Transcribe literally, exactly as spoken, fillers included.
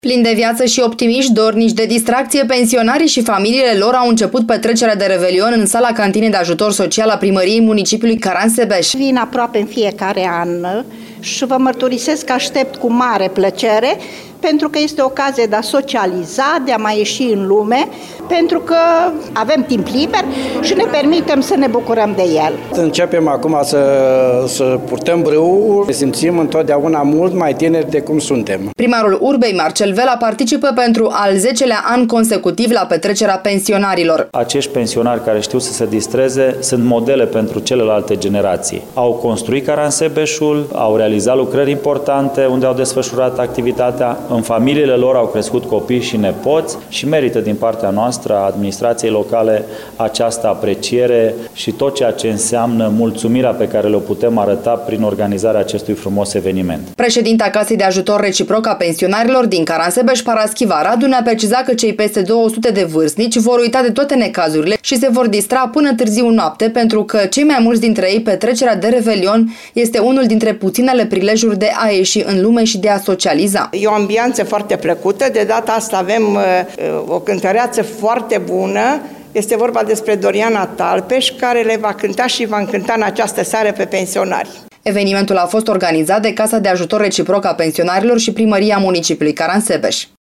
Plini de viață și optimiști, dornici de distracție, pensionarii și familiile lor au început petrecerea de Revelion în sala cantinei de ajutor social a primăriei municipiului Caransebeș. Vin aproape în fiecare an și vă mărturisesc că aștept cu mare plăcere, pentru că este o ocazie de a socializa, de a mai ieși în lume, pentru că avem timp liber și ne permitem să ne bucurăm de el. Începem acum să, să purtăm brâu, ne simțim întotdeauna mult mai tineri de cum suntem. Primarul Urbei, Marcel Vela, participă pentru al zecelea an consecutiv la petrecerea pensionarilor. Acești pensionari care știu să se distreze sunt modele pentru celelalte generații. Au construit Caransebeșul, au realizat lucrări importante unde au desfășurat activitatea. În familiile lor au crescut copii și nepoți și merită din partea noastră, a administrației locale, această apreciere și tot ceea ce înseamnă mulțumirea pe care le putem arăta prin organizarea acestui frumos eveniment. Președinta Casei de Ajutor Reciproc a Pensionarilor din Caransebeș, Paraschiva Radu, ne-a precizat că cei peste două sute de vârstnici vor uita de toate necazurile și se vor distra până târziu noapte, pentru că cei mai mulți dintre ei, petrecerea de Revelion este unul dintre puținele prilejuri de a ieși în lume și de a socializa. E o ambianță foarte plăcută, de data asta avem uh, o cântăreață foarte bună. Este vorba despre Doriana Talpeș, care le va cânta și va încânta în această seară pe pensionari. Evenimentul a fost organizat de Casa de Ajutor Reciproc a Pensionarilor și Primăria Municipiului Caransebeș.